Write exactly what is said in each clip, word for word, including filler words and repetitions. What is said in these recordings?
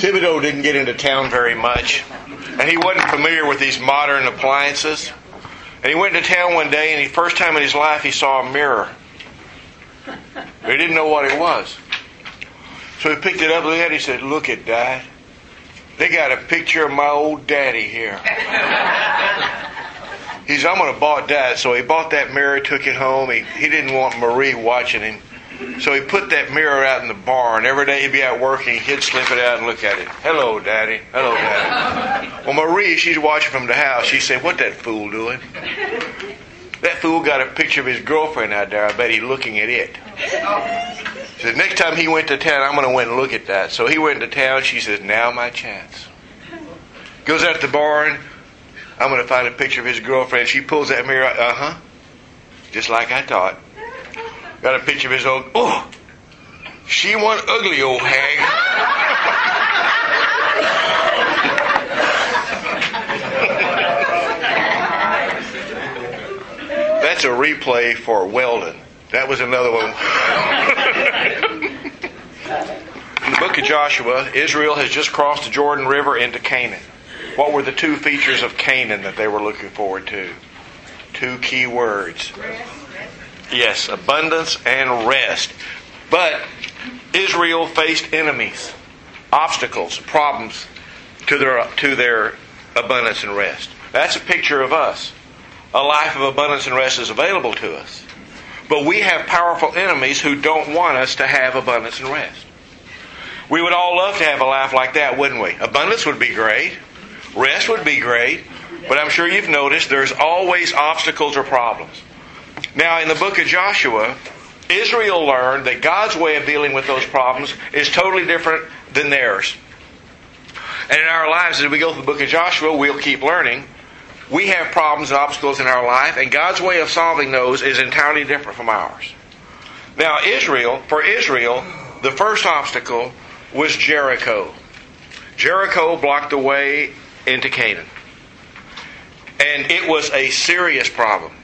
Thibodeau didn't get into town very much, and he wasn't familiar with these modern appliances. And he went to town one day, and the first time in his life he saw a mirror. But he didn't know what it was. So he picked it up and looked at it. He said, "Look at Dad. They got a picture of my old daddy here." He said, "I'm going to buy that." So he bought that mirror, took it home. He, he didn't want Marie watching him. So he put that mirror out in the barn. Every day he'd be out working, he'd slip it out and look at it. "Hello, Daddy. Hello, Daddy." Well, Marie, she's watching from the house. She said, "What that fool doing?" "That fool got a picture of his girlfriend out there. I bet he's looking at it." She said, "Next time he went to town, I'm going to went and look at that." So he went to town. She says, "Now my chance." Goes out to the barn. "I'm going to find a picture of his girlfriend." She pulls that mirror out. "Uh-huh. Just like I thought. Got a picture of his old... Oh, she one ugly old hag." That's a replay for Weldon. That was another one. In the book of Joshua, Israel has just crossed the Jordan River into Canaan. What were the two features of Canaan that they were looking forward to? Two key words. Yes, abundance and rest. But Israel faced enemies, obstacles, problems to their to their abundance and rest. That's a picture of us. A life of abundance and rest is available to us. But we have powerful enemies who don't want us to have abundance and rest. We would all love to have a life like that, wouldn't we? Abundance would be great. Rest would be great. But I'm sure you've noticed there's always obstacles or problems. Now, in the book of Joshua, Israel learned that God's way of dealing with those problems is totally different than theirs. And in our lives, as we go through the book of Joshua, we'll keep learning. We have problems and obstacles in our life, and God's way of solving those is entirely different from ours. Now, Israel, for Israel, the first obstacle was Jericho. Jericho blocked the way into Canaan. And it was a serious problem.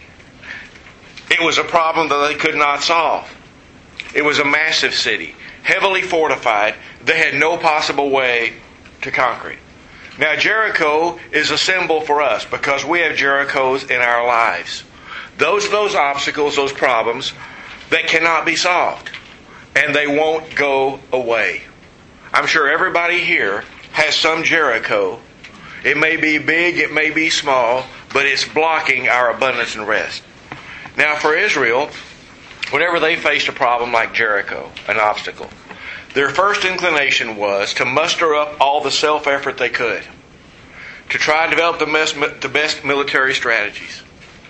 It was a problem that they could not solve. It was a massive city, heavily fortified. They had no possible way to conquer it. Now, Jericho is a symbol for us because we have Jerichos in our lives. Those are those obstacles, those problems that cannot be solved. And they won't go away. I'm sure everybody here has some Jericho. It may be big, it may be small, but it's blocking our abundance and rest. Now, for Israel, whenever they faced a problem like Jericho, an obstacle, their first inclination was to muster up all the self-effort they could to try and develop the best, the best military strategies.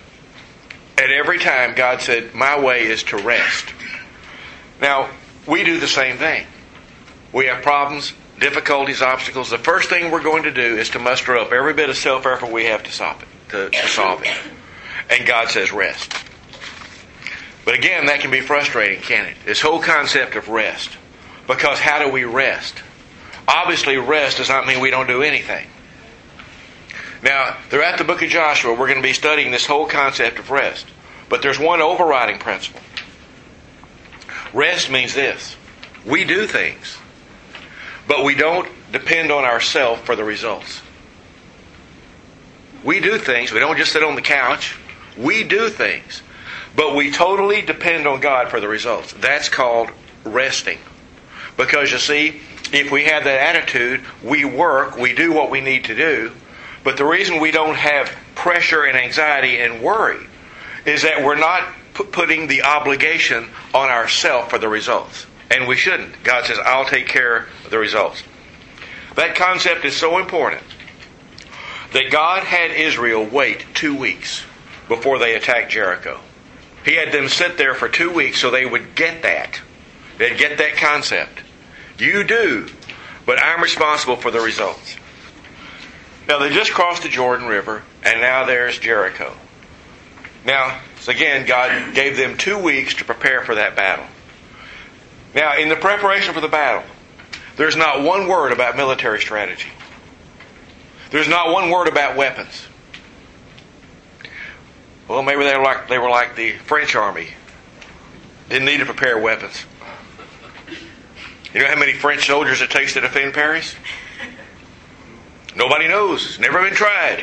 And every time God said, "My way is to rest." Now, we do the same thing. We have problems, difficulties, obstacles. The first thing we're going to do is to muster up every bit of self-effort we have to solve it. To, to solve it. And God says, "Rest." But again, that can be frustrating, can't it? This whole concept of rest. Because how do we rest? Obviously, rest does not mean we don't do anything. Now, throughout the book of Joshua, we're going to be studying this whole concept of rest. But there's one overriding principle. Rest means this. We do things, but we don't depend on ourselves for the results. We do things. We don't just sit on the couch. We do things, but we totally depend on God for the results. That's called resting. Because, you see, if we have that attitude, we work, we do what we need to do. But the reason we don't have pressure and anxiety and worry is that we're not p- putting the obligation on ourselves for the results. And we shouldn't. God says, "I'll take care of the results." That concept is so important that God had Israel wait two weeks before they attacked Jericho. He had them sit there for two weeks so they would get that. They'd get that concept. You do, but I'm responsible for the results. Now, they just crossed the Jordan River, and now there's Jericho. Now, so again, God gave them two weeks to prepare for that battle. Now, in the preparation for the battle, there's not one word about military strategy. There's not one word about weapons. Well, maybe they were like they were like the French army. Didn't need to prepare weapons. You know how many French soldiers it takes to defend Paris? Nobody knows. It's never been tried.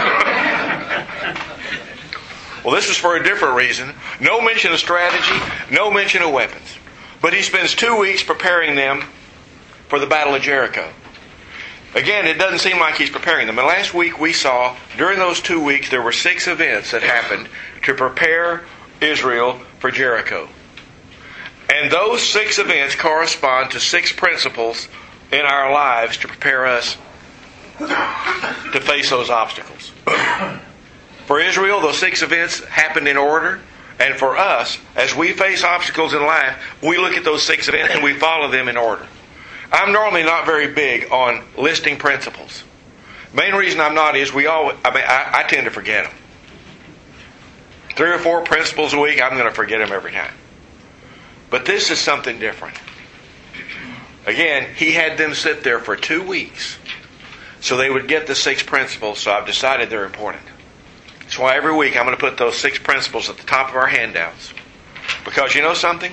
Well, this is for a different reason. No mention of strategy, no mention of weapons. But he spends two weeks preparing them for the Battle of Jericho. Again, it doesn't seem like he's preparing them. And last week we saw, during those two weeks, there were six events that happened to prepare Israel for Jericho. And those six events correspond to six principles in our lives to prepare us to face those obstacles. For Israel, those six events happened in order. And for us, as we face obstacles in life, we look at those six events and we follow them in order. I'm normally not very big on listing principles. Main reason I'm not is we all, I mean, I, I tend to forget them. Three or four principles a week, I'm going to forget them every time. But this is something different. Again, he had them sit there for two weeks so they would get the six principles, so I've decided they're important. That's why every week I'm going to put those six principles at the top of our handouts. Because you know something?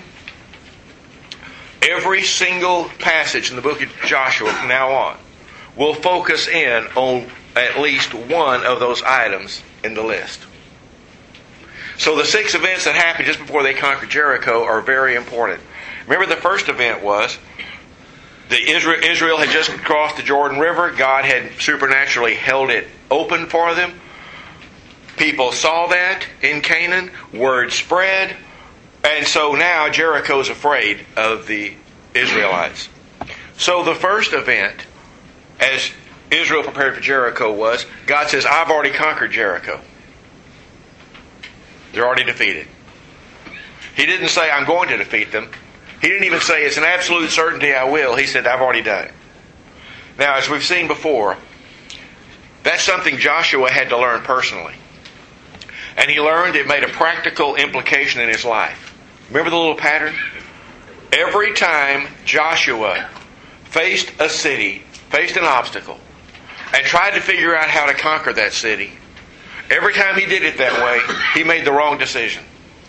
Every single passage in the book of Joshua from now on will focus in on at least one of those items in the list. So the six events that happened just before they conquered Jericho are very important. Remember, the first event was that Israel, Israel had just crossed the Jordan River. God had supernaturally held it open for them. People saw that in Canaan. Word spread. And so now Jericho's afraid of the Israelites. So the first event, as Israel prepared for Jericho, was God says, I've already conquered Jericho. They're already defeated. He didn't say, I'm going to defeat them. He didn't even say, it's an absolute certainty I will. He said, I've already done it. Now, as we've seen before, that's something Joshua had to learn personally. And he learned it made a practical implication in his life. Remember the little pattern? Every time Joshua faced a city, faced an obstacle, and tried to figure out how to conquer that city, every time he did it that way, he made the wrong decision.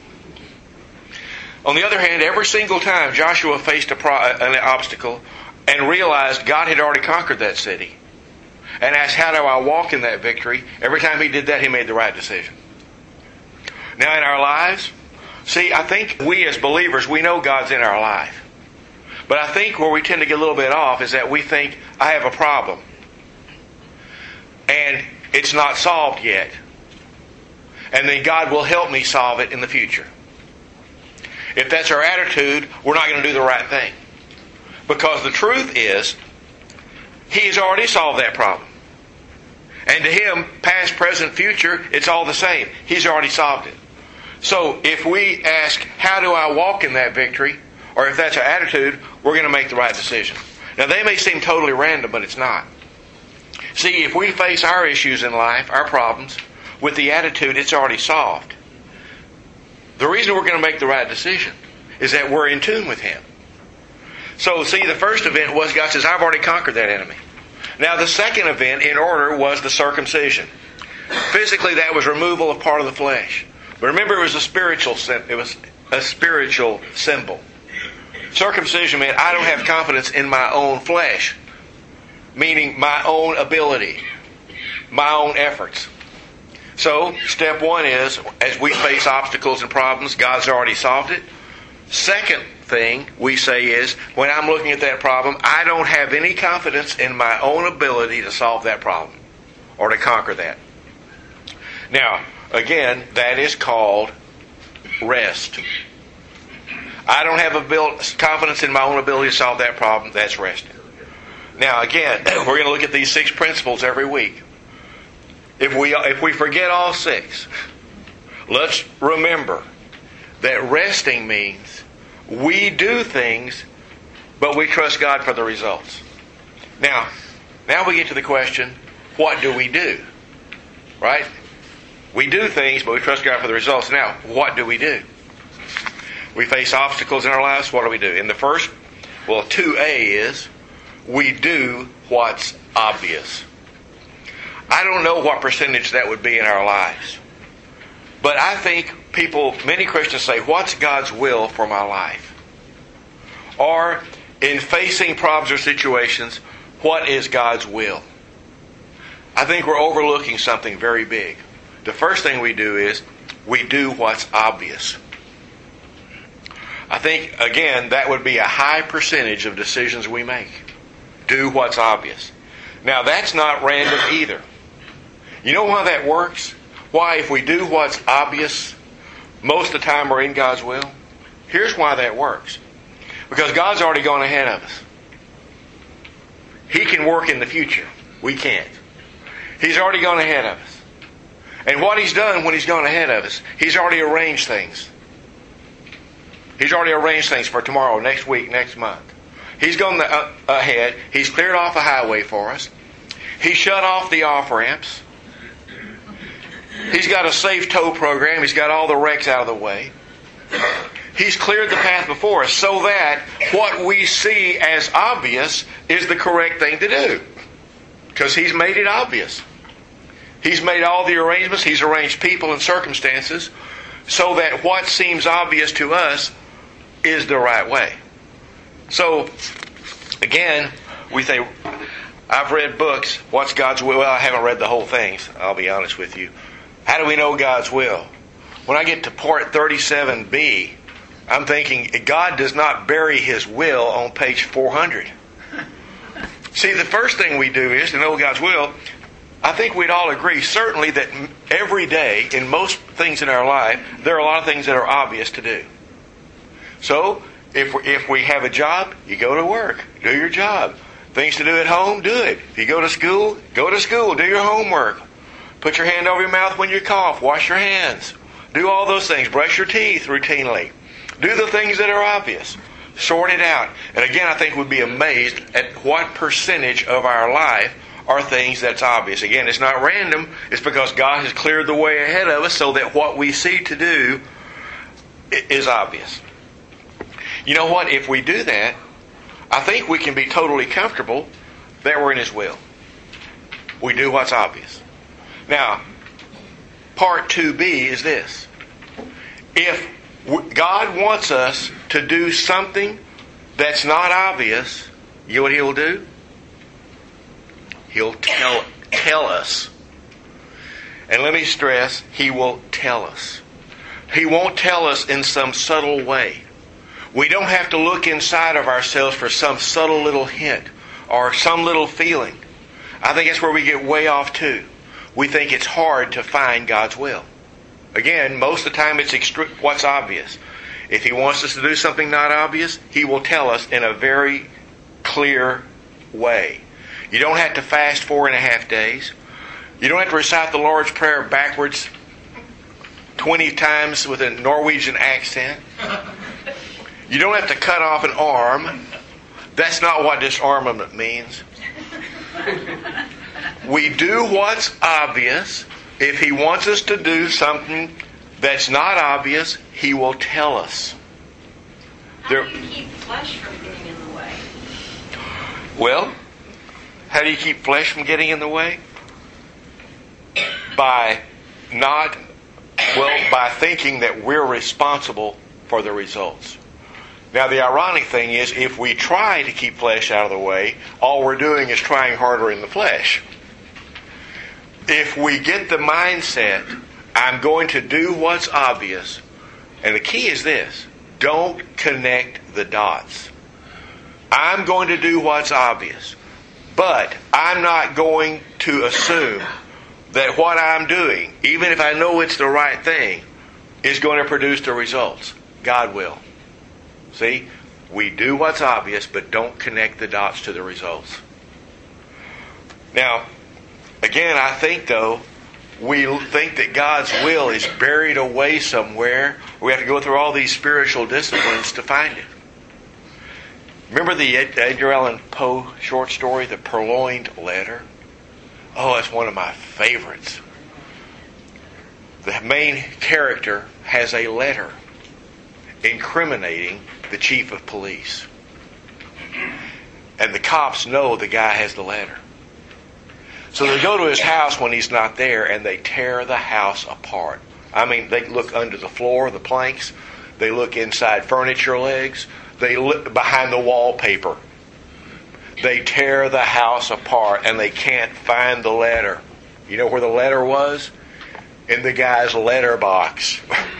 On the other hand, every single time Joshua faced a pro- an obstacle and realized God had already conquered that city, and asked, how do I walk in that victory? Every time he did that, he made the right decision. Now in our lives, see, I think we as believers, we know God's in our life. But I think where we tend to get a little bit off is that we think, I have a problem. And it's not solved yet. And then God will help me solve it in the future. If that's our attitude, we're not going to do the right thing. Because the truth is, He's already solved that problem. And to Him, past, present, future, it's all the same. He's already solved it. So if we ask, how do I walk in that victory? Or if that's our attitude, we're going to make the right decision. Now they may seem totally random, but it's not. See, if we face our issues in life, our problems, with the attitude it's already solved, the reason we're going to make the right decision is that we're in tune with Him. So see, the first event was God says, I've already conquered that enemy. Now the second event in order was the circumcision. Physically, that was removal of part of the flesh. But remember, it was a spiritual it was a spiritual symbol. Circumcision meant I don't have confidence in my own flesh, meaning my own ability, my own efforts. So, step one is, as we face obstacles and problems, God's already solved it. Second thing we say is, when I'm looking at that problem, I don't have any confidence in my own ability to solve that problem or to conquer that. Now, again, that is called rest. I don't have abil- confidence in my own ability to solve that problem. That's resting. Now, again, we're going to look at these six principles every week. If we if we forget all six, let's remember that resting means we do things, but we trust God for the results. Now, now we get to the question, what do we do? Right? We do things, but we trust God for the results. Now, what do we do? We face obstacles in our lives. What do we do? In the first, well, two A is we do what's obvious. I don't know what percentage that would be in our lives. But I think people, many Christians say, what's God's will for my life? Or in facing problems or situations, what is God's will? I think we're overlooking something very big. The first thing we do is we do what's obvious. I think, again, that would be a high percentage of decisions we make. Do what's obvious. Now, that's not random either. You know why that works? Why, if we do what's obvious, most of the time we're in God's will? Here's why that works. Because God's already gone ahead of us. He can work in the future. We can't. He's already gone ahead of us. And what He's done when He's gone ahead of us, He's already arranged things. He's already arranged things for tomorrow, next week, next month. He's gone the, uh, ahead. He's cleared off a highway for us. He shut off the off-ramps. He's got a safe tow program. He's got all the wrecks out of the way. He's cleared the path before us so that what we see as obvious is the correct thing to do. Because He's made it obvious. He's made all the arrangements. He's arranged people and circumstances so that what seems obvious to us is the right way. So, again, we think, I've read books, what's God's will? Well, I haven't read the whole things, I'll be honest with you. How do we know God's will? When I get to part thirty-seven B, I'm thinking, God does not bury His will on page four hundred. See, the first thing we do is to know God's will. I think we'd all agree, certainly, that every day, in most things in our life, there are a lot of things that are obvious to do. So, if we, if we have a job, you go to work. Do your job. Things to do at home, do it. If you go to school, go to school. Do your homework. Put your hand over your mouth when you cough. Wash your hands. Do all those things. Brush your teeth routinely. Do the things that are obvious. Sort it out. And again, I think we'd be amazed at what percentage of our life are things that's obvious. Again, it's not random. It's because God has cleared the way ahead of us so that what we see to do is obvious. You know what? If we do that, I think we can be totally comfortable that we're in His will. We do what's obvious. Now, part two B is this. If God wants us to do something that's not obvious, you know what He'll do? He'll tell, tell us. And let me stress, He will tell us. He won't tell us in some subtle way. We don't have to look inside of ourselves for some subtle little hint or some little feeling. I think that's where we get way off too. We think it's hard to find God's will. Again, most of the time it's extre- what's obvious. If He wants us to do something not obvious, He will tell us in a very clear way. You don't have to fast four and a half days. You don't have to recite the Lord's Prayer backwards twenty times with a Norwegian accent. You don't have to cut off an arm. That's not what disarmament means. We do what's obvious. If He wants us to do something that's not obvious, He will tell us. How do you keep flesh from getting in the way? Well, how do you keep flesh from getting in the way? By not, well, by thinking that we're responsible for the results. Now, the ironic thing is, if we try to keep flesh out of the way, all we're doing is trying harder in the flesh. If we get the mindset, I'm going to do what's obvious, and the key is this, don't connect the dots. I'm going to do what's obvious, but I'm not going to assume that what I'm doing, even if I know it's the right thing, is going to produce the results. God will. See? We do what's obvious, but don't connect the dots to the results. Now, again, I think, though, we think that God's will is buried away somewhere. We have to go through all these spiritual disciplines to find it. Remember the Edgar Allan Poe short story, The Purloined Letter? Oh, that's one of my favorites. The main character has a letter incriminating the chief of police. And the cops know the guy has the letter. So they go to his house when he's not there and they tear the house apart. I mean, they look under the floor, the planks. They look inside furniture legs. They look behind the wallpaper. They tear the house apart and they can't find the letter. You know where the letter was? In the guy's letter box.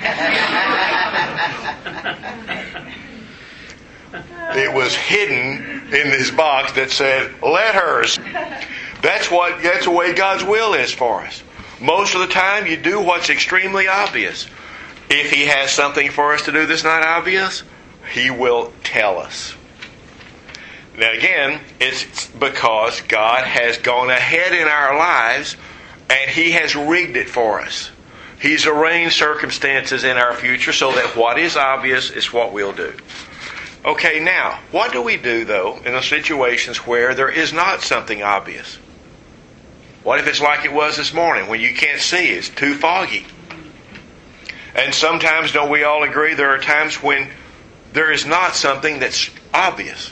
It was hidden in this box that said letters. That's what that's the way God's will is for us. Most of the time you do what's extremely obvious. If He has something for us to do that's not obvious, He will tell us. Now again, it's because God has gone ahead in our lives and He has rigged it for us. He's arranged circumstances in our future so that what is obvious is what we'll do. Okay, now, what do we do, though, in the situations where there is not something obvious? What if it's like it was this morning, when you can't see, it's too foggy? And sometimes, don't we all agree, there are times when there is not something that's obvious?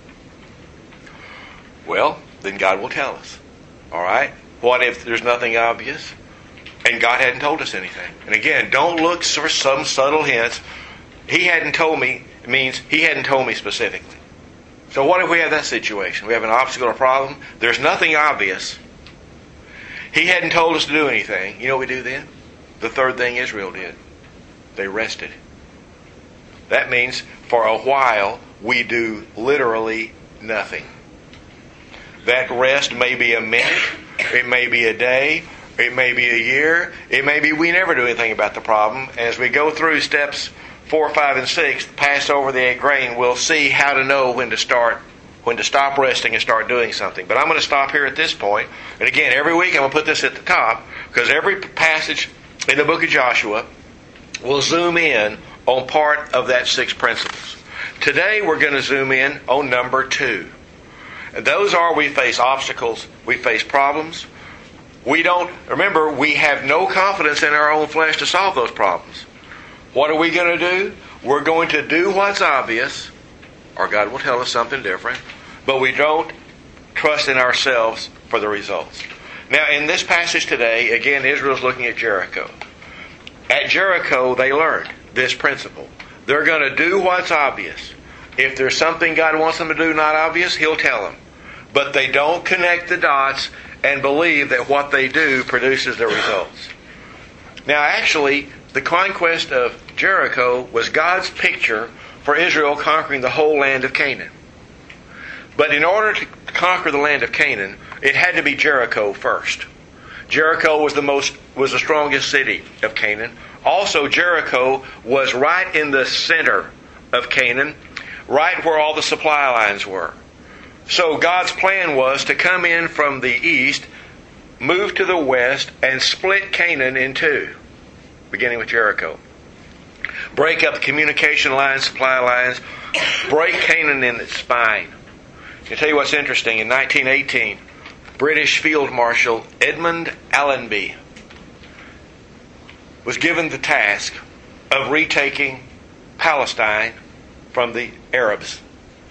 Well, then God will tell us. All right? What if there's nothing obvious and God hadn't told us anything? And again, don't look for some subtle hints. He hadn't told me, it means He hadn't told me specifically. So what if we have that situation? We have an obstacle or problem. There's nothing obvious. He hadn't told us to do anything. You know what we do then? The third thing Israel did. They rested. That means for a while we do literally nothing. That rest may be a minute, it may be a day, it may be a year, it may be we never do anything about the problem. As we go through steps four, five, and six, pass over the eight grain, we'll see how to know when to start, when to stop resting and start doing something. But I'm going to stop here at this point. And again, every week I'm going to put this at the top, because every passage in the book of Joshua will zoom in on part of that six principles. Today we're going to zoom in on number two. And those are, we face obstacles, we face problems. We don't, remember, we have no confidence in our own flesh to solve those problems. What are we going to do? We're going to do what's obvious, or God will tell us something different, but we don't trust in ourselves for the results. Now, in this passage today, again, Israel's looking at Jericho. At Jericho, they learned this principle. They're going to do what's obvious. If there's something God wants them to do not obvious, He'll tell them. But they don't connect the dots and believe that what they do produces the results. Now, actually, the conquest of Jericho was God's picture for Israel conquering the whole land of Canaan. But in order to conquer the land of Canaan, it had to be Jericho first. Jericho was the most was the strongest city of Canaan. Also, Jericho was right in the center of Canaan, right where all the supply lines were. So God's plan was to come in from the east, move to the west, and split Canaan in two, beginning with Jericho. Break up the communication lines, supply lines, break Canaan in its spine. I'll tell you what's interesting. In nineteen eighteen, British Field Marshal Edmund Allenby was given the task of retaking Palestine from the Arabs.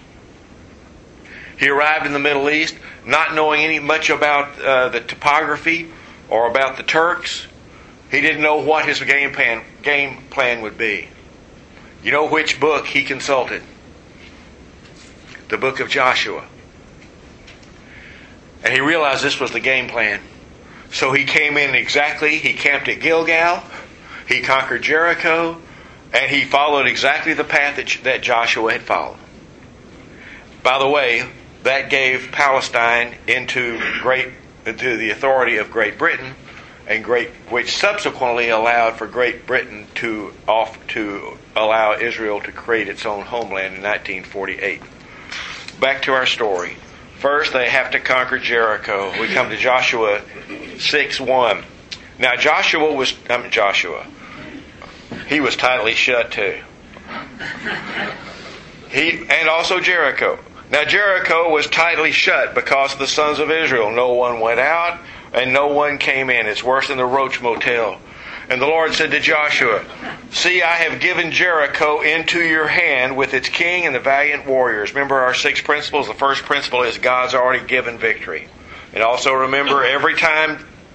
He arrived in the Middle East not knowing any much about uh, the topography or about the Turks. He didn't know what his game plan, game plan would be. You know which book he consulted? The book of Joshua. And he realized this was the game plan. So he came in exactly, he camped at Gilgal, he conquered Jericho, and he followed exactly the path that, that Joshua had followed. By the way, that gave Palestine into great into the authority of Great Britain, and great which subsequently allowed for Great Britain to off to allow Israel to create its own homeland in nineteen forty-eight. Back to our story. First, they have to conquer Jericho. We come to Joshua six one. Now, Joshua was I mean Joshua. He was tightly shut too. He and also Jericho. Now, Jericho was tightly shut because of the sons of Israel. No one went out and no one came in. It's worse than the Roach Motel. And the Lord said to Joshua, "See, I have given Jericho into your hand with its king and the valiant warriors." Remember our six principles? The first principle is God's already given victory. And also remember, every time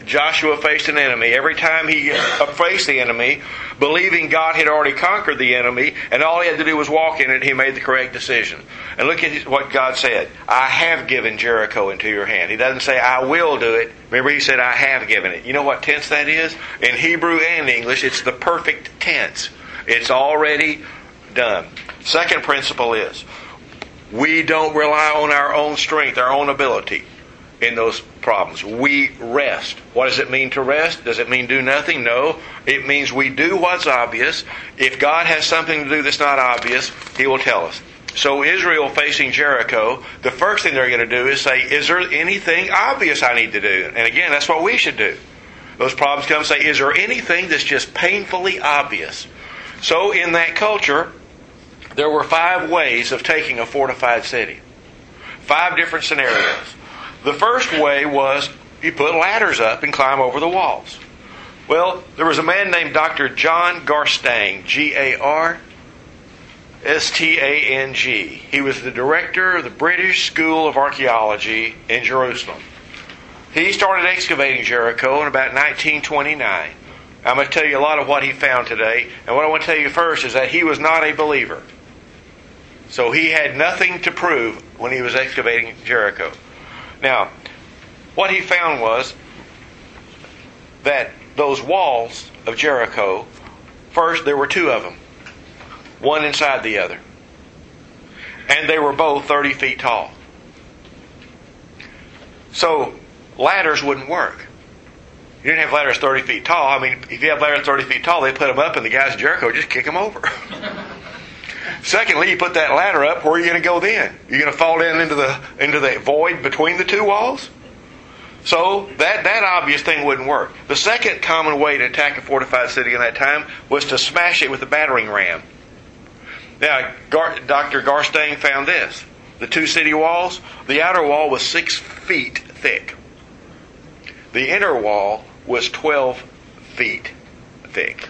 Joshua faced an enemy, every time he faced the enemy, believing God had already conquered the enemy, and all he had to do was walk in it, he made the correct decision. And look at what God said. I have given Jericho into your hand. He doesn't say, I will do it. Remember, he said, I have given it. You know what tense that is? In Hebrew and English, it's the perfect tense. It's already done. Second principle is, we don't rely on our own strength, our own ability in those problems. We rest. What does it mean to rest? Does it mean do nothing? No. It means we do what's obvious. If God has something to do that's not obvious, He will tell us. So Israel facing Jericho, the first thing they're going to do is say, is there anything obvious I need to do? And again, that's what we should do. Those problems come and say, is there anything that's just painfully obvious? So in that culture, there were five ways of taking a fortified city. Five different scenarios. The first way was you put ladders up and climb over the walls. Well, there was a man named Doctor John Garstang, G A R S T A N G. He was the director of the British School of Archaeology in Jerusalem. He started excavating Jericho in about nineteen twenty-nine. I'm going to tell you a lot of what he found today. And what I want to tell you first is that he was not a believer. So he had nothing to prove when he was excavating Jericho. Now, what he found was that those walls of Jericho, first, there were two of them, one inside the other. And they were both thirty feet tall. So, ladders wouldn't work. You didn't have ladders thirty feet tall. I mean, if you have ladders thirty feet tall, they put them up and the guys in Jericho just kick them over. Secondly, you put that ladder up, where are you going to go then? You're going to fall down into the into the void between the two walls? So that, that obvious thing wouldn't work. The second common way to attack a fortified city in that time was to smash it with a battering ram. Now, Gar, Doctor Garstang found this. The two city walls, the outer wall was six feet thick. The inner wall was twelve feet thick.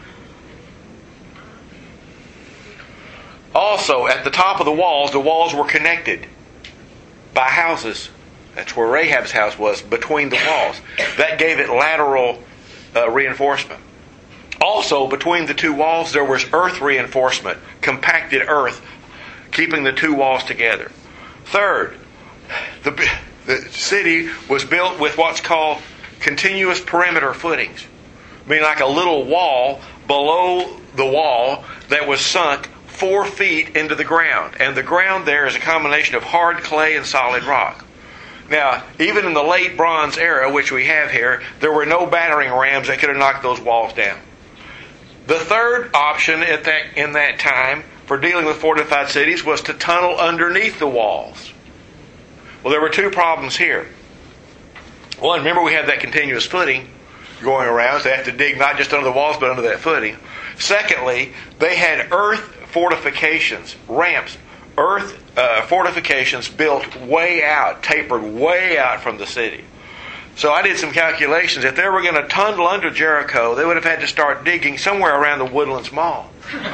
Also, at the top of the walls, the walls were connected by houses. That's where Rahab's house was, between the walls. That gave it lateral uh, reinforcement. Also, between the two walls, there was earth reinforcement, compacted earth, keeping the two walls together. Third, the, the city was built with what's called continuous perimeter footings. Meaning like a little wall below the wall that was sunk four feet into the ground. And the ground there is a combination of hard clay and solid rock. Now, even in the late Bronze era, which we have here, there were no battering rams that could have knocked those walls down. The third option at that, in that time for dealing with fortified cities was to tunnel underneath the walls. Well, there were two problems here. One, remember we have that continuous footing going around, so they have to dig not just under the walls but under that footing. Secondly, they had earth fortifications, ramps, earth uh, fortifications built way out, tapered way out from the city. So I did some calculations. If they were going to tunnel under Jericho, they would have had to start digging somewhere around the Woodlands Mall.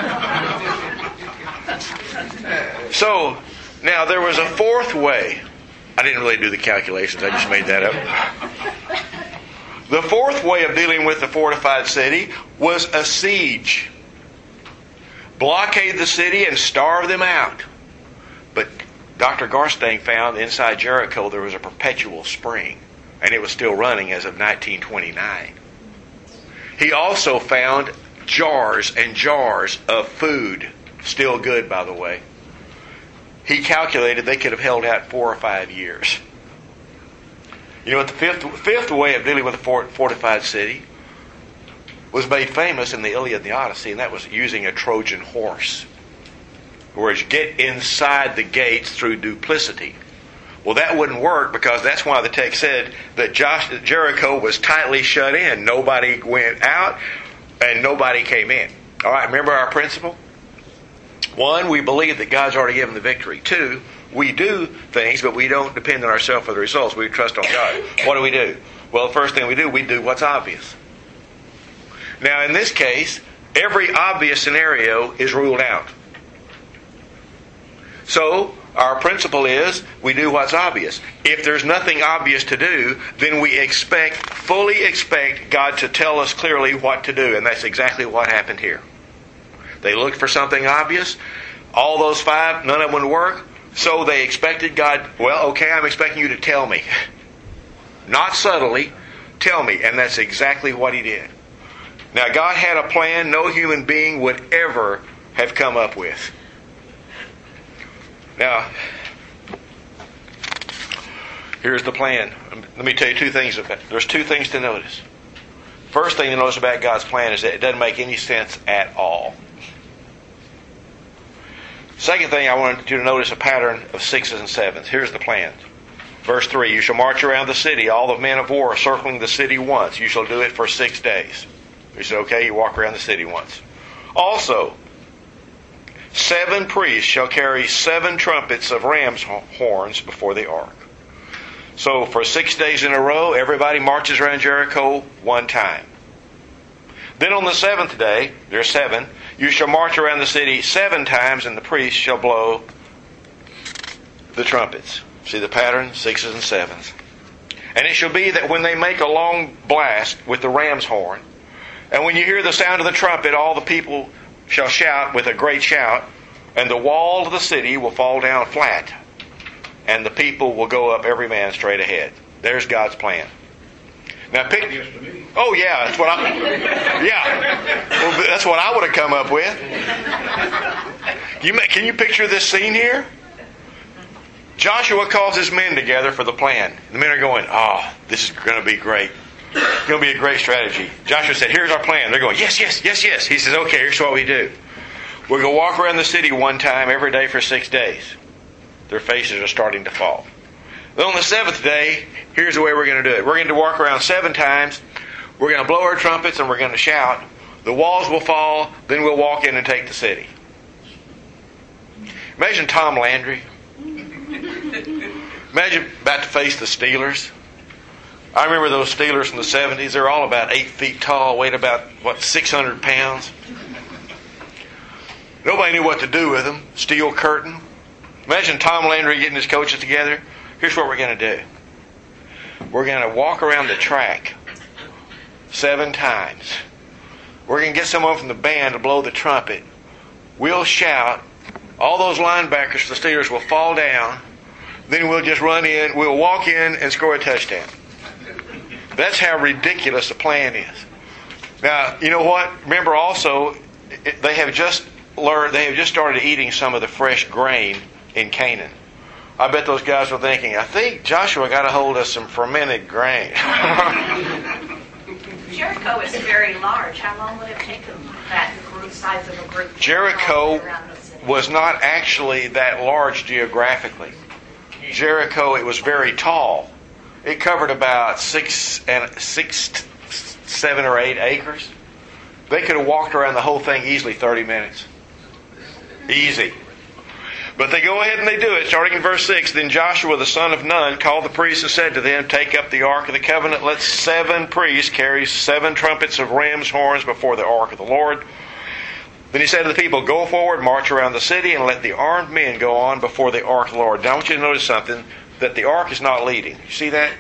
So, now there was a fourth way. I didn't really do the calculations, I just made that up. The fourth way of dealing with the fortified city was a siege. Blockade the city and starve them out. But Doctor Garstang found inside Jericho there was a perpetual spring, and it was still running as of nineteen twenty-nine. He also found jars and jars of food, still good by the way. He calculated they could have held out four or five years. You know what, the fifth, fifth way of dealing with a fortified city was made famous in the Iliad and the Odyssey, and that was using a Trojan horse. Whereas get inside the gates through duplicity. Well, that wouldn't work because that's why the text said that Josh, Jericho was tightly shut in. Nobody went out and nobody came in. All right, remember our principle? One, we believe that God's already given the victory. Two, we do things, but we don't depend on ourselves for the results. We trust on God. What do we do? Well, the first thing we do, we do what's obvious. Now, in this case, every obvious scenario is ruled out. So, Our principle is we do what's obvious. If there's nothing obvious to do, then we expect, fully expect God to tell us clearly what to do. And that's exactly what happened here. They looked for something obvious. All those five, none of them would work. So they expected God, well, okay, I'm expecting you to tell me. Not subtly, tell me. And that's exactly what He did. Now, God had a plan no human being would ever have come up with. Now, here's the plan. Let me tell you two things about it. There's two things to notice. First thing to notice about God's plan is that it doesn't make any sense at all. Second thing, I want you to notice a pattern of sixes and sevens. Here's the plan. Verse three, you shall march around the city, all the men of war circling the city once. You shall do it for six days. He said, okay, you walk around the city once. Also, seven priests shall carry seven trumpets of ram's horns before the ark. So for six days in a row, everybody marches around Jericho one time. Then on the seventh day, there's seven, you shall march around the city seven times, and the priests shall blow the trumpets. See the pattern? Sixes and sevens. And it shall be that when they make a long blast with the ram's horn, and when you hear the sound of the trumpet, all the people shall shout with a great shout, and the wall of the city will fall down flat, and the people will go up every man straight ahead. There's God's plan. Now pick. Oh yeah, that's what I. Yeah, well, that's what I would have come up with. You can you picture this scene here? Joshua calls his men together for the plan. The men are going, "Oh, this is going to be great. It's going to be a great strategy." Joshua said, "Here's our plan." They're going, "Yes, yes, yes, yes." He says, "Okay, here's what we do. We're going to walk around the city one time every day for six days." Their faces are starting to fall. Then on the seventh day, here's the way we're going to do it. We're going to walk around seven times. We're going to blow our trumpets and we're going to shout. The walls will fall. Then we'll walk in and take the city. Imagine Tom Landry. Imagine about to face the Steelers. I remember those Steelers from the seventies. They're all about eight feet tall, weighed about, what, six hundred pounds. Nobody knew what to do with them. Steel curtain. Imagine Tom Landry getting his coaches together. Here's what we're going to do. We're going to walk around the track seven times. We're going to get someone from the band to blow the trumpet. We'll shout. All those linebackers for the Steelers will fall down. Then we'll just run in. We'll walk in and score a touchdown. That's how ridiculous the plan is. Now, you know what? Remember also, they have just learned, they have just started eating some of the fresh grain in Canaan. I bet those guys were thinking, I think Joshua got a hold of some fermented grain. Jericho is very large. How long would it take them, that group size of a group? Jericho was not actually that large geographically. Jericho, it was very tall. It covered about six and six, seven or eight acres. They could have walked around the whole thing easily thirty minutes. Easy. But they go ahead and they do it. Starting in verse six, then Joshua the son of Nun called the priests and said to them, take up the ark of the covenant. Let seven priests carry seven trumpets of ram's horns before the ark of the Lord. Then he said to the people, go forward, march around the city, and let the armed men go on before the ark of the Lord. Now I want you to notice something, that the ark is not leading. You see that?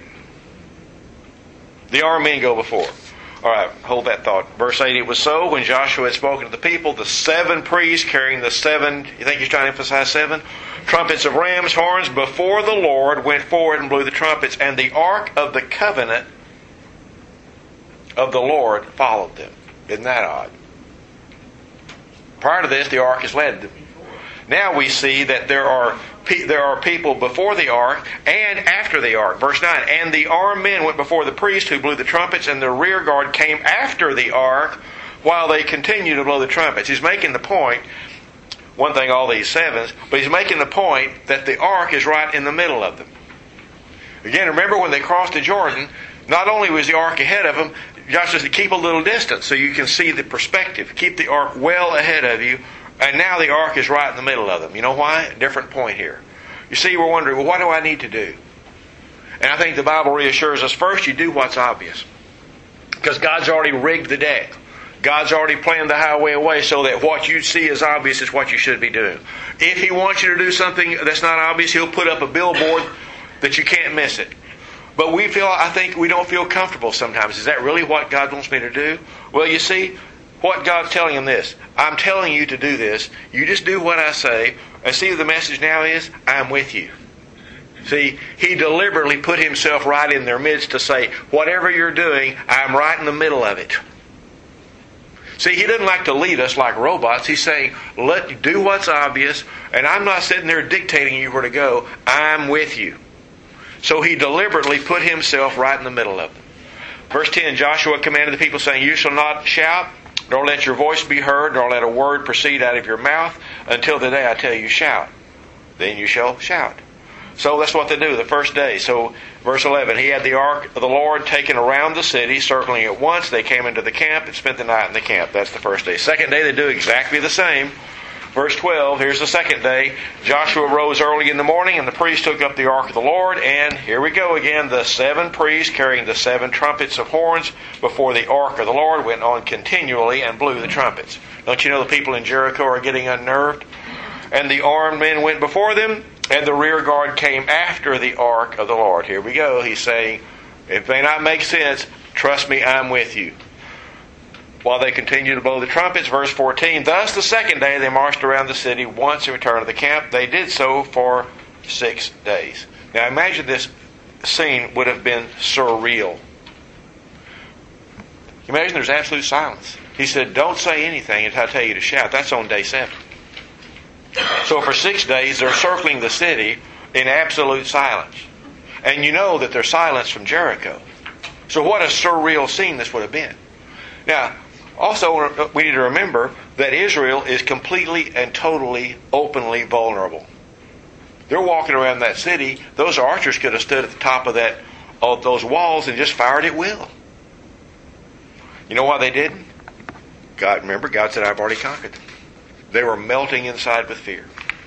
The armed men go before. All right, hold that thought. Verse eight, it was so when Joshua had spoken to the people, the seven priests carrying the seven, you think he's trying to emphasize seven? Trumpets of ram's horns before the Lord went forward and blew the trumpets, and the ark of the covenant of the Lord followed them. Isn't that odd? Prior to this, the ark has led them. Now we see that there are there are people before the ark and after the ark. Verse nine, and the armed men went before the priest who blew the trumpets, and the rear guard came after the ark while they continued to blow the trumpets. He's making the point, one thing, all these sevens, but he's making the point that the ark is right in the middle of them. Again, remember when they crossed the Jordan, not only was the ark ahead of them, Joshua said, keep a little distance so you can see the perspective. Keep the ark well ahead of you. And now the ark is right in the middle of them. You know why? Different point here. You see, we're wondering, well, what do I need to do? And I think the Bible reassures us, first, you do what's obvious. Because God's already rigged the deck. God's already planned the highway away so that what you see is obvious is what you should be doing. If He wants you to do something that's not obvious, He'll put up a billboard that you can't miss it. But we feel, I think we don't feel comfortable sometimes. Is that really what God wants me to do? Well, you see, what God's telling him this. I'm telling you to do this. You just do what I say. And see, the message now is, I'm with you. See, He deliberately put Himself right in their midst to say, whatever you're doing, I'm right in the middle of it. See, He doesn't like to lead us like robots. He's saying, let you do what's obvious, and I'm not sitting there dictating you where to go. I'm with you. So He deliberately put Himself right in the middle of them. Verse ten, Joshua commanded the people, saying, you shall not shout, nor let your voice be heard, nor let a word proceed out of your mouth, until the day I tell you shout. Then you shall shout. So that's what they do the first day. So verse eleven, he had the ark of the Lord taken around the city, circling it once. They came into the camp and spent the night in the camp. That's the first day. Second day they do exactly the same. Verse twelve, here's the second day. Joshua rose early in the morning, and the priests took up the ark of the Lord. And here we go again. The seven priests carrying the seven trumpets of horns before the ark of the Lord went on continually and blew the trumpets. Don't you know the people in Jericho are getting unnerved? And the armed men went before them, and the rear guard came after the ark of the Lord. Here we go. He's saying, it may not make sense. Trust me, I'm with you. While they continued to blow the trumpets, verse fourteen, thus the second day they marched around the city once and returned to the camp. They did so for six days. Now imagine this scene would have been surreal. Imagine there's absolute silence. He said, don't say anything until I tell you to shout. That's on day seven. So for six days they're circling the city in absolute silence. And you know that they're silenced from Jericho. So what a surreal scene this would have been. Now, also, we need to remember that Israel is completely and totally, openly vulnerable. They're walking around that city. Those archers could have stood at the top of that of those walls and just fired at will. You know why they didn't? God, remember, God said, I've already conquered them. They were melting inside with fear.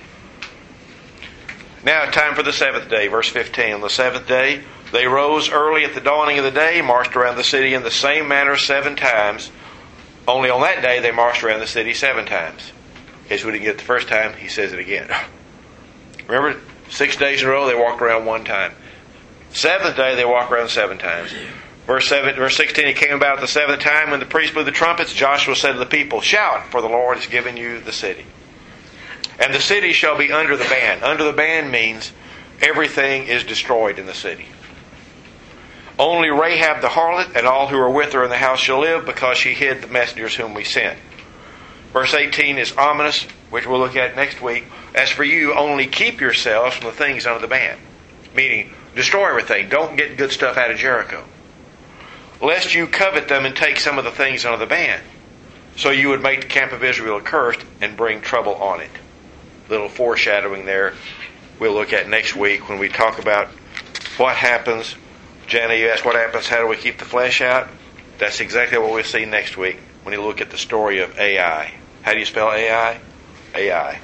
Now, time for the seventh day, verse fifteen. On the seventh day, they rose early at the dawning of the day, marched around the city in the same manner seven times. Only on that day they marched around the city seven times. In case we didn't get it the first time, he says it again. Remember, six days in a row they walked around one time. Seventh day they walked around seven times. Verse seven, verse sixteen, it came about the seventh time when the priest blew the trumpets. Joshua said to the people, shout, for the Lord has given you the city. And the city shall be under the ban. Under the ban means everything is destroyed in the city. Only Rahab the harlot and all who are with her in the house shall live, because she hid the messengers whom we sent. Verse eighteen is ominous, which we'll look at next week. As for you, only keep yourselves from the things under the ban. Meaning, destroy everything. Don't get good stuff out of Jericho. Lest you covet them and take some of the things under the ban. So you would make the camp of Israel accursed and bring trouble on it. Little foreshadowing there we'll look at next week when we talk about what happens. Jana, you asked what happens, how do we keep the flesh out? That's exactly what we'll see next week when you look at the story of Ai. How do you spell A I? A I.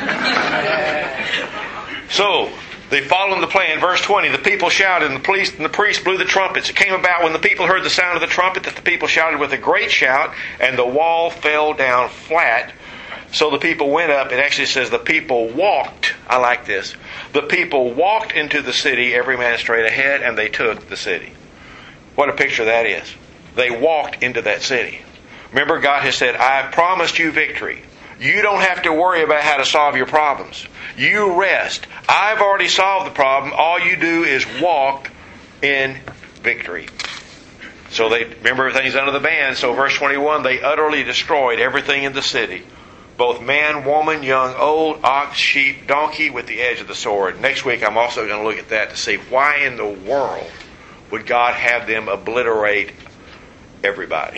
So, they followed the plan. Verse twenty, the people shouted, and the priest, and the priest blew the trumpets. It came about when the people heard the sound of the trumpet that the people shouted with a great shout, and the wall fell down flat. So the people went up. It actually says the people walked. I like this. The people walked into the city, every man straight ahead, and they took the city. What a picture that is. They walked into that city. Remember, God has said, I have promised you victory. You don't have to worry about how to solve your problems. You rest. I've already solved the problem. All you do is walk in victory. So they remember everything's under the ban. So verse twenty-one, they utterly destroyed everything in the city. Both man, woman, young, old, ox, sheep, donkey, with the edge of the sword. Next week I'm also going to look at that to see why in the world would God have them obliterate everybody.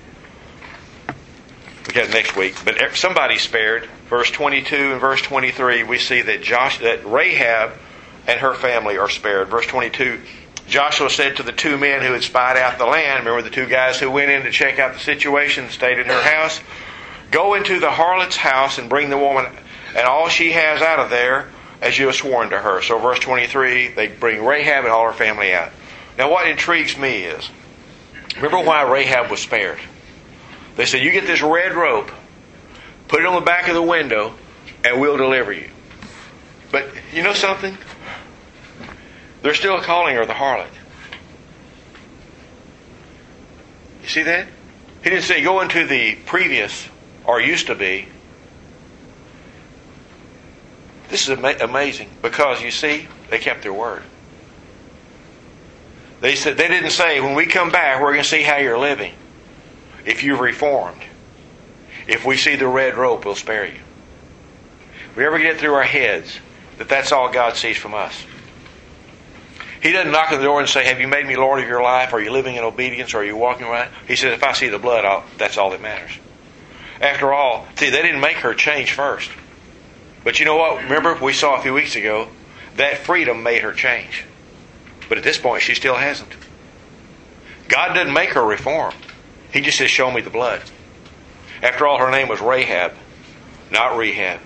We get it next week. But somebody spared. Verse twenty-two and verse twenty-three, we see that Josh, that Rahab and her family are spared. Verse twenty-two, Joshua said to the two men who had spied out the land, remember the two guys who went in to check out the situation and stayed in her house? Go into the harlot's house and bring the woman and all she has out of there as you have sworn to her. So verse twenty-three, they bring Rahab and all her family out. Now what intrigues me is, remember why Rahab was spared? They said, you get this red rope, put it on the back of the window, and we'll deliver you. But you know something? They're still calling her the harlot. You see that? He didn't say go into the previous or used to be. This is ama- amazing because, you see, they kept their word. They said they didn't say, when we come back, we're going to see how you're living. If you've reformed. If we see the red rope, we'll spare you. If we ever get it through our heads that that's all God sees from us. He doesn't knock on the door and say, have you made me Lord of your life? Are you living in obedience? Are you walking right? He says, if I see the blood, I'll, that's all that matters. After all, see, they didn't make her change first. But you know what? Remember, we saw a few weeks ago, that freedom made her change. But at this point, she still hasn't. God doesn't make her reform. He just says, show me the blood. After all, her name was Rahab, not Rehab.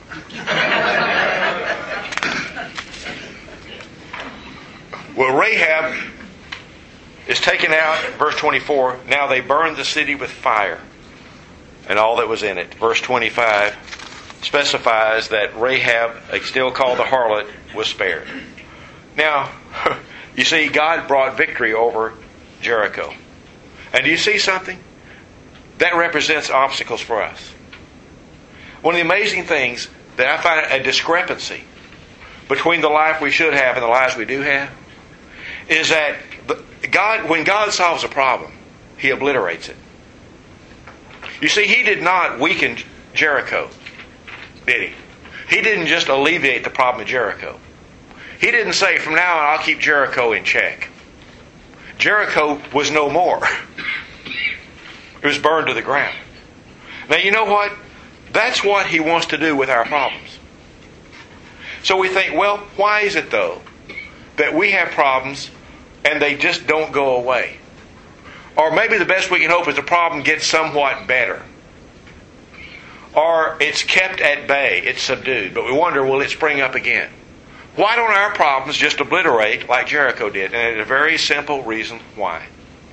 Well, Rahab is taken out, verse twenty-four. Now they burned the city with fire and all that was in it. Verse twenty-five specifies that Rahab, still called the harlot, was spared. Now, you see, God brought victory over Jericho. And do you see something? That represents obstacles for us. One of the amazing things that I find a discrepancy between the life we should have and the lives we do have is that God, when God solves a problem, He obliterates it. You see, He did not weaken Jericho, did He? He didn't just alleviate the problem of Jericho. He didn't say, from now on, I'll keep Jericho in check. Jericho was no more. It was burned to the ground. Now, you know what? That's what He wants to do with our problems. So we think, well, why is it, though, that we have problems and they just don't go away? Or maybe the best we can hope is the problem gets somewhat better. Or it's kept at bay, it's subdued. But we wonder, will it spring up again? Why don't our problems just obliterate like Jericho did? And there's a very simple reason why.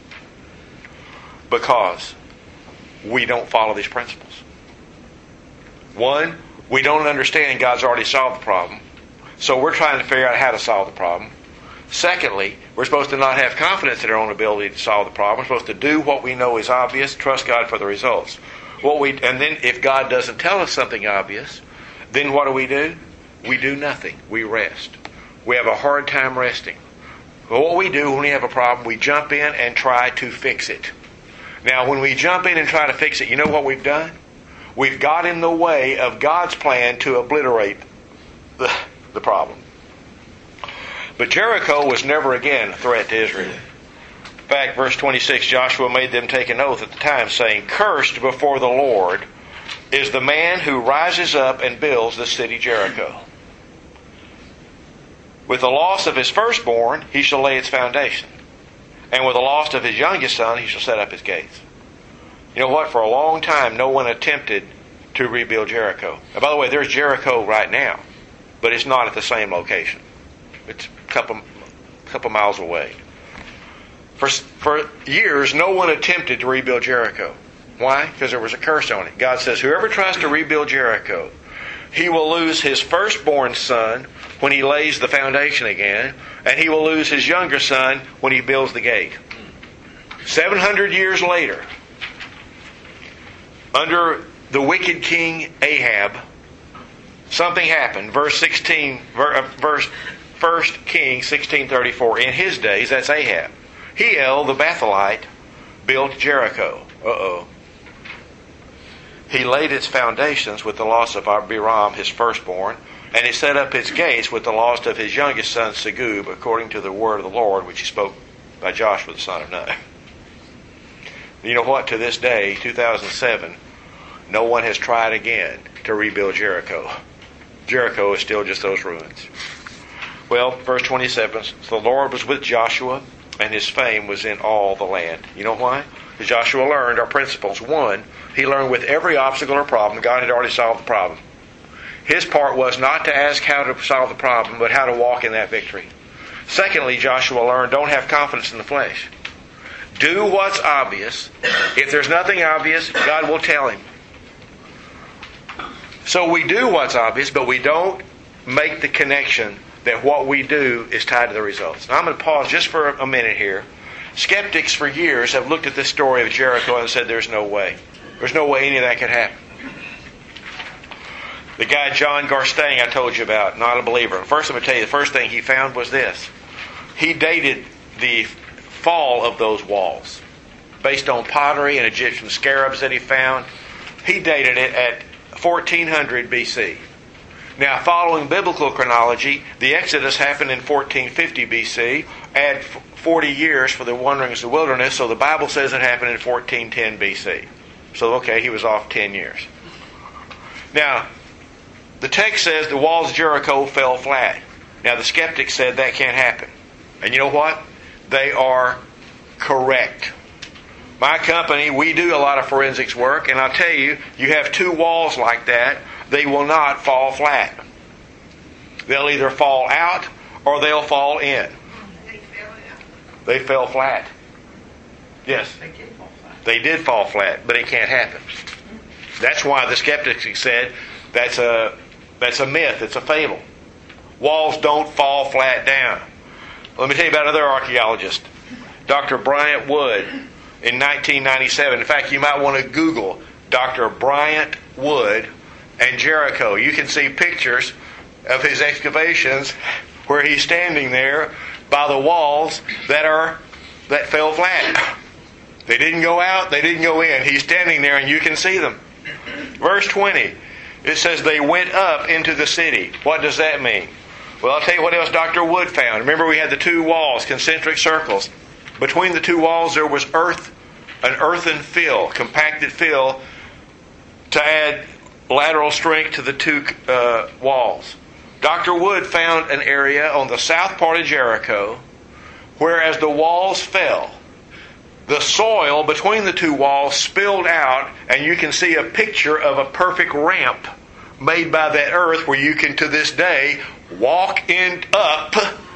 Because we don't follow these principles. One, we don't understand God's already solved the problem. So we're trying to figure out how to solve the problem. Secondly, we're supposed to not have confidence in our own ability to solve the problem. We're supposed to do what we know is obvious, trust God for the results. What we and then if God doesn't tell us something obvious, then what do we do? We do nothing. We rest. We have a hard time resting. But what we do when we have a problem, we jump in and try to fix it. Now, when we jump in and try to fix it, you know what we've done? We've got in the way of God's plan to obliterate the, the problem. But Jericho was never again a threat to Israel. In fact, verse twenty-six, Joshua made them take an oath at the time, saying, cursed before the Lord is the man who rises up and builds the city Jericho. With the loss of his firstborn, he shall lay its foundation. And with the loss of his youngest son, he shall set up his gates. You know what? For a long time, no one attempted to rebuild Jericho. And by the way, there's Jericho right now, but it's not at the same location. It's a couple, couple miles away. For, for years, no one attempted to rebuild Jericho. Why? Because there was a curse on it. God says, whoever tries to rebuild Jericho, he will lose his firstborn son when he lays the foundation again, and he will lose his younger son when he builds the gate. Seven hundred years later, under the wicked king Ahab, something happened. Verse sixteen, verse First Kings sixteen thirty-four. In his days, that's Ahab, Hiel the Bethelite built Jericho. Uh-oh. He laid its foundations with the loss of Abiram, his firstborn, and he set up his gates with the loss of his youngest son, Segub, according to the word of the Lord, which he spoke by Joshua the son of Nun. You know what? To this day, two thousand seven, no one has tried again to rebuild Jericho. Jericho is still just those ruins. Well, verse twenty-seven, so the Lord was with Joshua, and his fame was in all the land. You know why? Because Joshua learned our principles. One, he learned with every obstacle or problem, God had already solved the problem. His part was not to ask how to solve the problem, but how to walk in that victory. Secondly, Joshua learned, don't have confidence in the flesh. Do what's obvious. If there's nothing obvious, God will tell him. So we do what's obvious, but we don't make the connection that what we do is tied to the results. Now I'm going to pause just for a minute here. Skeptics for years have looked at this story of Jericho and said there's no way. There's no way any of that could happen. The guy John Garstang I told you about, not a believer. First I'm going to tell you, the first thing he found was this. He dated the fall of those walls based on pottery and Egyptian scarabs that he found. He dated it at fourteen hundred B C. Now, following biblical chronology, the Exodus happened in fourteen fifty B C. Add forty years for the wanderings of the wilderness, so the Bible says it happened in fourteen ten B C. So, okay, he was off ten years. Now, the text says the walls of Jericho fell flat. Now, the skeptics said that can't happen. And you know what? They are correct. My company, we do a lot of forensics work, and I'll tell you, you have two walls like that, they will not fall flat. They'll either fall out or they'll fall in. They fell out. They fell flat. Yes. They did fall flat. They did fall flat, but it can't happen. That's why the skeptics said that's a that's a myth, it's a fable. Walls don't fall flat down. Let me tell you about another archaeologist, Doctor Bryant Wood, in nineteen ninety-seven. In fact, you might want to Google Doctor Bryant Wood and Jericho. You can see pictures of his excavations where he's standing there by the walls that are that fell flat. They didn't go out, they didn't go in. He's standing there and you can see them. Verse twenty, it says they went up into the city. What does that mean? Well, I'll tell you what else Doctor Wood found. Remember we had the two walls, concentric circles. Between the two walls there was earth, an earthen fill, compacted fill to add lateral strength to the two uh, walls. Doctor Wood found an area on the south part of Jericho where as the walls fell, the soil between the two walls spilled out, and you can see a picture of a perfect ramp made by that earth where you can to this day walk in up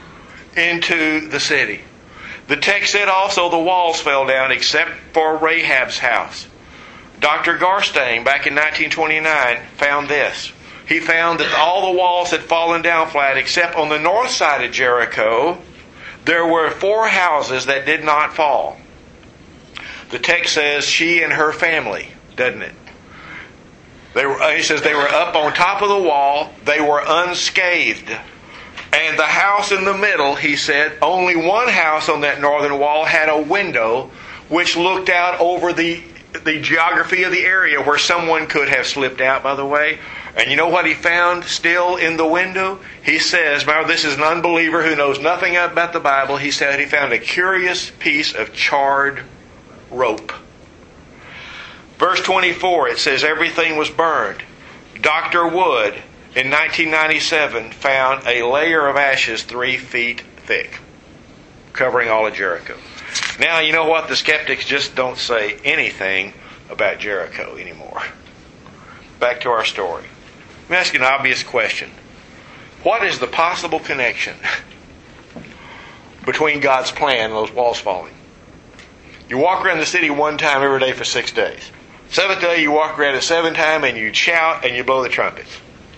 into the city. The text said also the walls fell down except for Rahab's house. Doctor Garstang, back in nineteen twenty-nine, found this. He found that all the walls had fallen down flat except on the north side of Jericho, there were four houses that did not fall. The text says she and her family, doesn't it? They were, he says they were up on top of the wall. They were unscathed. And the house in the middle, he said, only one house on that northern wall had a window which looked out over the, the geography of the area where someone could have slipped out, by the way. And you know what he found still in the window? He says, remember, this is an unbeliever who knows nothing about the Bible. He said he found a curious piece of charred rope. Verse twenty-four, it says everything was burned. Doctor Wood, in nineteen ninety-seven, found a layer of ashes three feet thick, covering all of Jericho. Now, you know what? The skeptics just don't say anything about Jericho anymore. Back to our story. Let me ask you an obvious question. What is the possible connection between God's plan and those walls falling? You walk around the city one time every day for six days. Seventh day you walk around it seven times and you shout and you blow the trumpets.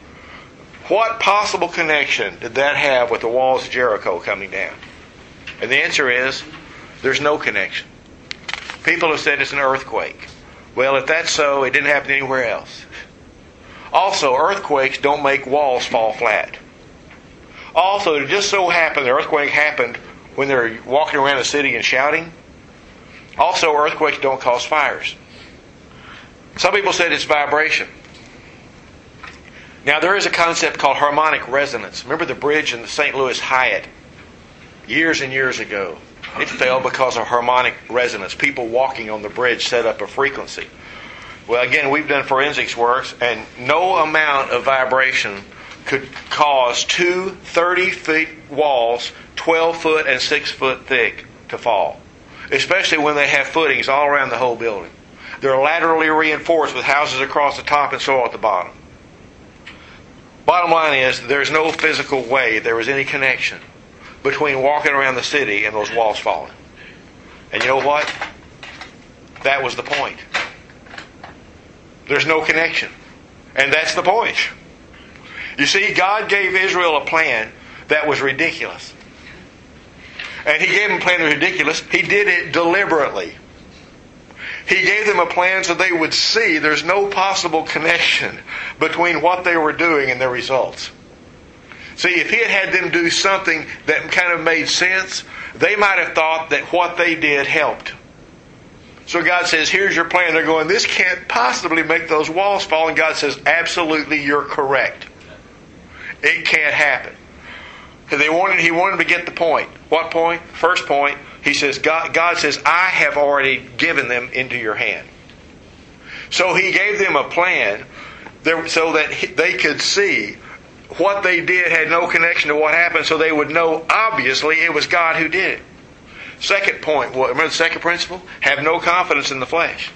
What possible connection did that have with the walls of Jericho coming down? And the answer is, there's no connection. People have said it's an earthquake. Well, if that's so, it didn't happen anywhere else. Also, earthquakes don't make walls fall flat. Also, it just so happened the earthquake happened when they're walking around the city and shouting. Also, earthquakes don't cause fires. Some people said it's vibration. Now, there is a concept called harmonic resonance. Remember the bridge in the Saint Louis Hyatt years and years ago? It fell because of harmonic resonance. People walking on the bridge set up a frequency. Well, again, we've done forensics works, and no amount of vibration could cause two thirty-foot walls, twelve foot and six foot thick, to fall. Especially when they have footings all around the whole building. They're laterally reinforced with houses across the top and soil at the bottom. Bottom line is, there's no physical way there was any connection between walking around the city and those walls falling. And you know what? That was the point. There's no connection. And that's the point. You see, God gave Israel a plan that was ridiculous. And He gave them a plan that was ridiculous. He did it deliberately. He gave them a plan so they would see there's no possible connection between what they were doing and their results. See, if He had had them do something that kind of made sense, they might have thought that what they did helped. So God says, here's your plan. They're going, this can't possibly make those walls fall. And God says, absolutely, you're correct. It can't happen. And they wanted, he wanted to get the point. What point? First point, He says, God, God says, I have already given them into your hand. So He gave them a plan there, so that they could see what they did had no connection to what happened, so they would know, obviously, it was God who did it. Second point, remember the second principle? Have no confidence in the flesh.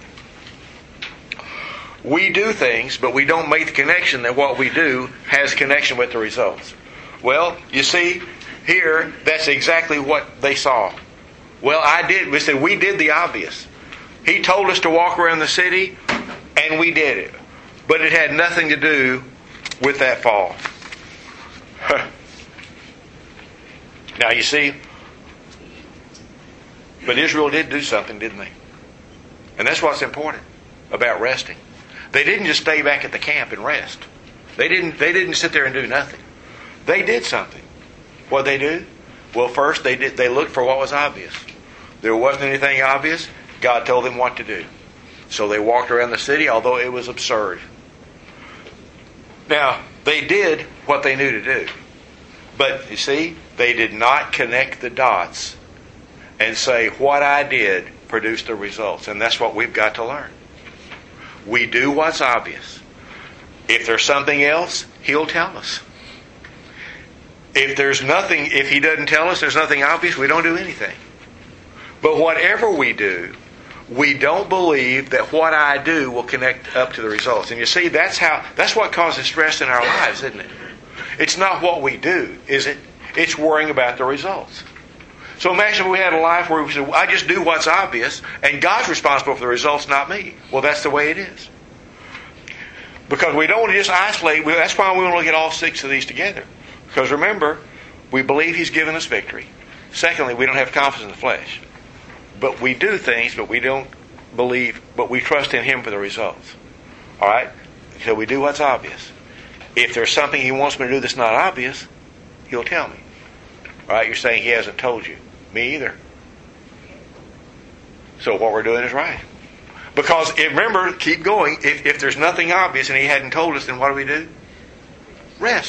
We do things, but we don't make the connection that what we do has connection with the results. Well, you see, here, that's exactly what they saw. Well, I did. We said we did the obvious. He told us to walk around the city, and we did it. But it had nothing to do with that fall. Now, you see, but Israel did do something, didn't they? And that's what's important about resting. They didn't just stay back at the camp and rest. They didn't, they didn't sit there and do nothing. They did something. What did they do? Well, first they did. They looked for what was obvious. There wasn't anything obvious. God told them what to do. So they walked around the city, although it was absurd. Now, they did what they knew to do. But, you see, they did not connect the dots and say, what I did produced the results. And that's what we've got to learn. We do what's obvious. If there's something else, He'll tell us. If there's nothing, if He doesn't tell us there's nothing obvious, we don't do anything. But whatever we do, we don't believe that what I do will connect up to the results. And you see, that's how that's what causes stress in our lives, isn't it? It's not what we do, is it? It's worrying about the results. So imagine if we had a life where we said, I just do what's obvious, and God's responsible for the results, not me. Well, that's the way it is. Because we don't want to just isolate. That's why we want to look at all six of these together. Because remember, we believe He's given us victory. Secondly, we don't have confidence in the flesh. But we do things, but we don't believe, but we trust in Him for the results. All right? So we do what's obvious. If there's something He wants me to do that's not obvious, He'll tell me. All right? You're saying He hasn't told you. Me either. So what we're doing is right. Because, if, remember, keep going. If, if there's nothing obvious and He hadn't told us, then what do we do? Rest.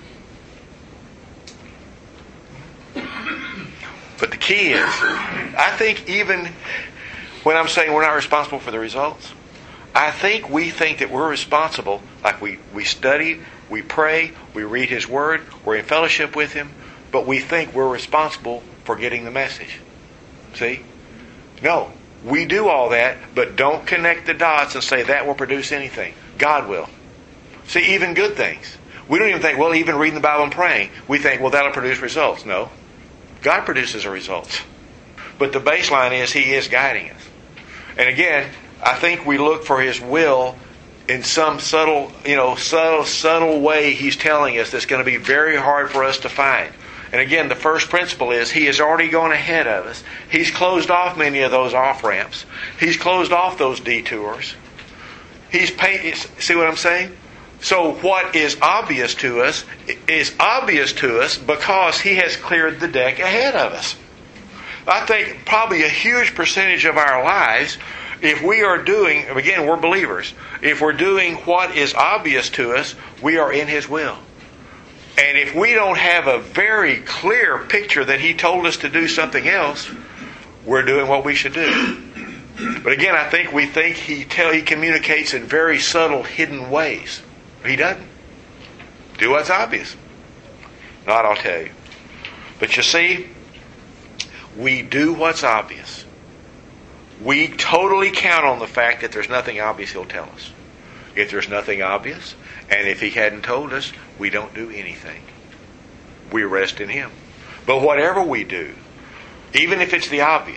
But the key is, I think even when I'm saying we're not responsible for the results, I think we think that we're responsible, like we, we study, we pray, we read His Word, we're in fellowship with Him, but we think we're responsible for getting the message. See? No. We do all that, but don't connect the dots and say that will produce anything. God will. See, even good things. We don't even think, well, even reading the Bible and praying, we think, well, that'll produce results. No. God produces the results. But the baseline is He is guiding us. And again, I think we look for His will in some subtle, you know, subtle, subtle way He's telling us that's going to be very hard for us to find. And again, the first principle is He has already gone ahead of us. He's closed off many of those off-ramps. He's closed off those detours. He's paid, see what I'm saying? So what is obvious to us is obvious to us because He has cleared the deck ahead of us. I think probably a huge percentage of our lives, if we are doing, again, we're believers, if we're doing what is obvious to us, we are in His will. And if we don't have a very clear picture that He told us to do something else, we're doing what we should do. But again, I think we think He tell He communicates in very subtle, hidden ways. He doesn't. Do what's obvious. Not, I'll tell you. But you see, we do what's obvious. We totally count on the fact that there's nothing obvious He'll tell us. If there's nothing obvious, and if He hadn't told us, we don't do anything. We rest in Him. But whatever we do, even if it's the obvious,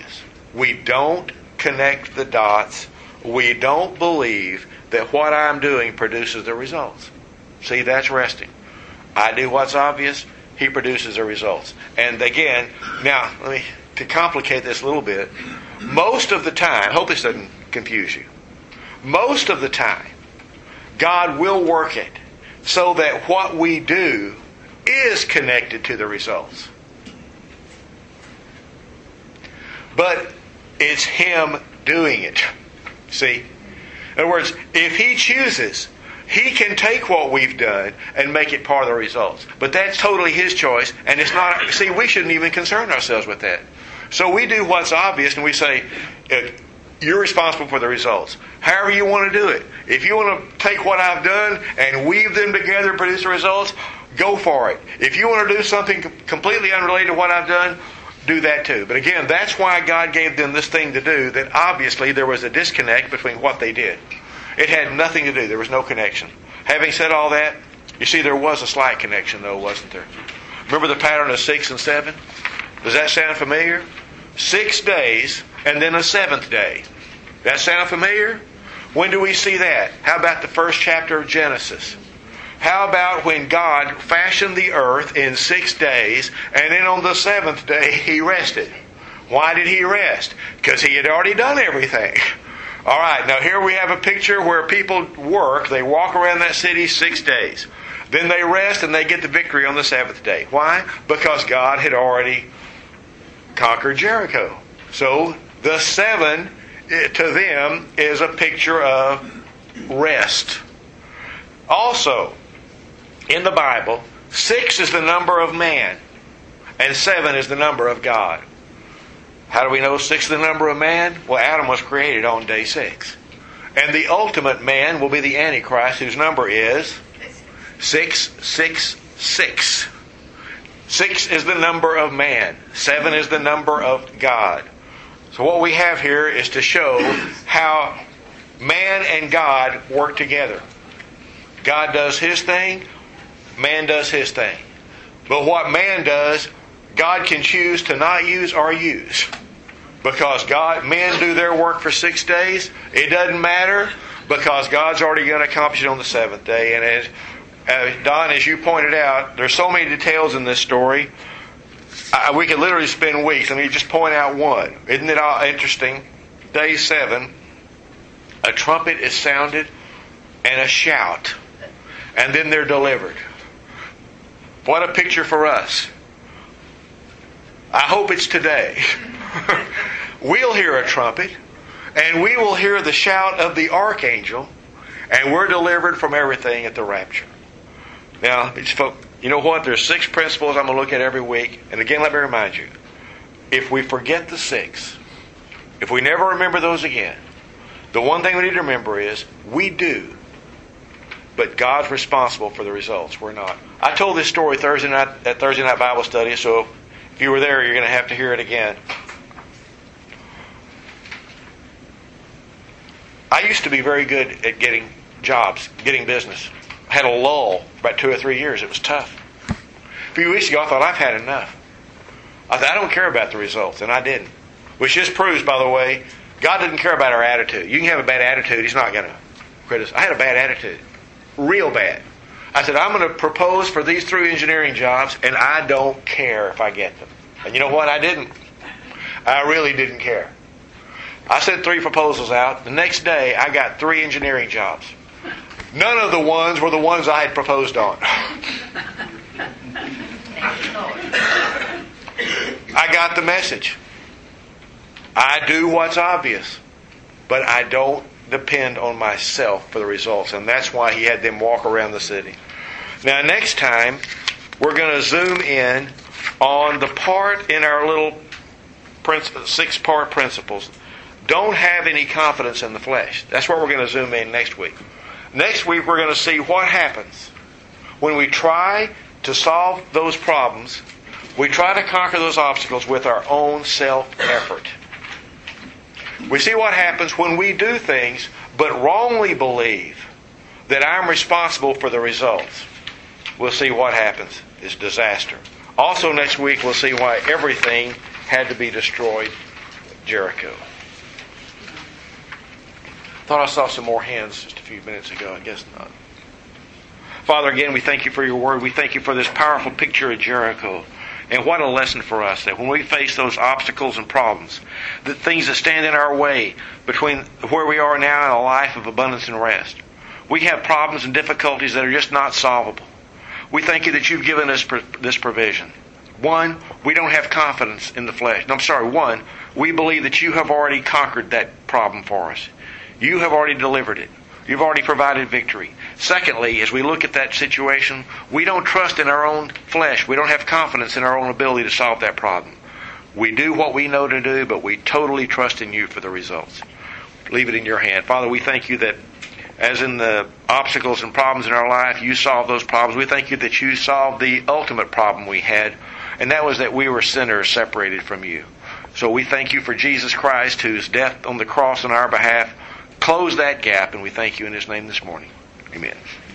we don't connect the dots. We don't believe that what I'm doing produces the results. See, that's resting. I do what's obvious. He produces the results. And again, now, let me, to complicate this a little bit, most of the time, I hope this doesn't confuse you, most of the time, God will work it so that what we do is connected to the results. But it's Him doing it. See? In other words, if He chooses, He can take what we've done and make it part of the results. But that's totally His choice, and it's not. See, we shouldn't even concern ourselves with that. So we do what's obvious, and we say, you're responsible for the results. However you want to do it. If you want to take what I've done and weave them together and produce the results, go for it. If you want to do something completely unrelated to what I've done, do that too. But again, that's why God gave them this thing to do, that obviously there was a disconnect between what they did. It had nothing to do. There was no connection. Having said all that, you see there was a slight connection though, wasn't there? Remember the pattern of six and seven? Does that sound familiar? Six days and then a seventh day. That sound familiar? When do we see that? How about the first chapter of Genesis? How about when God fashioned the earth in six days and then on the seventh day He rested? Why did He rest? Because He had already done everything. All right, now here we have a picture where people work. They walk around that city six days. Then they rest and they get the victory on the seventh day. Why? Because God had already conquered Jericho. So the seven to them is a picture of rest. Also, in the Bible, six is the number of man and seven is the number of God. How do we know six is the number of man? Well, Adam was created on day six. And the ultimate man will be the Antichrist, whose number is six six six. Six is the number of man. Seven is the number of God. So what we have here is to show how man and God work together. God does His thing, man does his thing. But what man does, God can choose to not use or use. Because God, men do their work for six days. It doesn't matter because God's already going to accomplish it on the seventh day. And as uh, Don, as you pointed out, there's so many details in this story. I, we could literally spend weeks. Let me just point out one. Isn't it all interesting? Day seven, a trumpet is sounded and a shout. And then they're delivered. What a picture for us. I hope it's today. We'll hear a trumpet, and we will hear the shout of the archangel, and we're delivered from everything at the rapture. Now, you know what? There's six principles I'm going to look at every week. And again, let me remind you, if we forget the six, if we never remember those again, the one thing we need to remember is we do. But God's responsible for the results. We're not. I told this story Thursday night at Thursday night Bible study, so if you were there, you're going to have to hear it again. I used to be very good at getting jobs, getting business. I had a lull about two or three years. It was tough. A few weeks ago, I thought, I've had enough. I thought, I don't care about the results, and I didn't. Which just proves, by the way, God doesn't care about our attitude. You can have a bad attitude. He's not going to criticize. I had a bad attitude. Real bad. I said, I'm going to propose for these three engineering jobs, and I don't care if I get them. And you know what? I didn't. I really didn't care. I sent three proposals out. The next day, I got three engineering jobs. None of the ones were the ones I had proposed on. I got the message. I do what's obvious, but I don't depend on myself for the results. And that's why he had them walk around the city. Now, next time, we're going to zoom in on the part in our little six-part principles. Don't have any confidence in the flesh. That's where we're going to zoom in next week. Next week, we're going to see what happens when we try to solve those problems. We try to conquer those obstacles with our own self-effort. We see what happens when we do things but wrongly believe that I'm responsible for the results. We'll see what happens. It's disaster. Also next week we'll see why everything had to be destroyed Jericho. Thought I saw some more hands just a few minutes ago. I guess not. Father, again, we thank you for your word. We thank you for this powerful picture of Jericho. And what a lesson for us that when we face those obstacles and problems, the things that stand in our way between where we are now and a life of abundance and rest, we have problems and difficulties that are just not solvable. We thank you that you've given us this provision. One, we don't have confidence in the flesh. No, I'm sorry, one, we believe that you have already conquered that problem for us. You have already delivered it. You've already provided victory. Secondly, as we look at that situation, we don't trust in our own flesh. We don't have confidence in our own ability to solve that problem. We do what we know to do, but we totally trust in you for the results. Leave it in your hand. Father, we thank you that as in the obstacles and problems in our life, you solve those problems. We thank you that you solved the ultimate problem we had, and that was that we were sinners separated from you. So we thank you for Jesus Christ, whose death on the cross on our behalf closed that gap, and we thank you in his name this morning. Amen.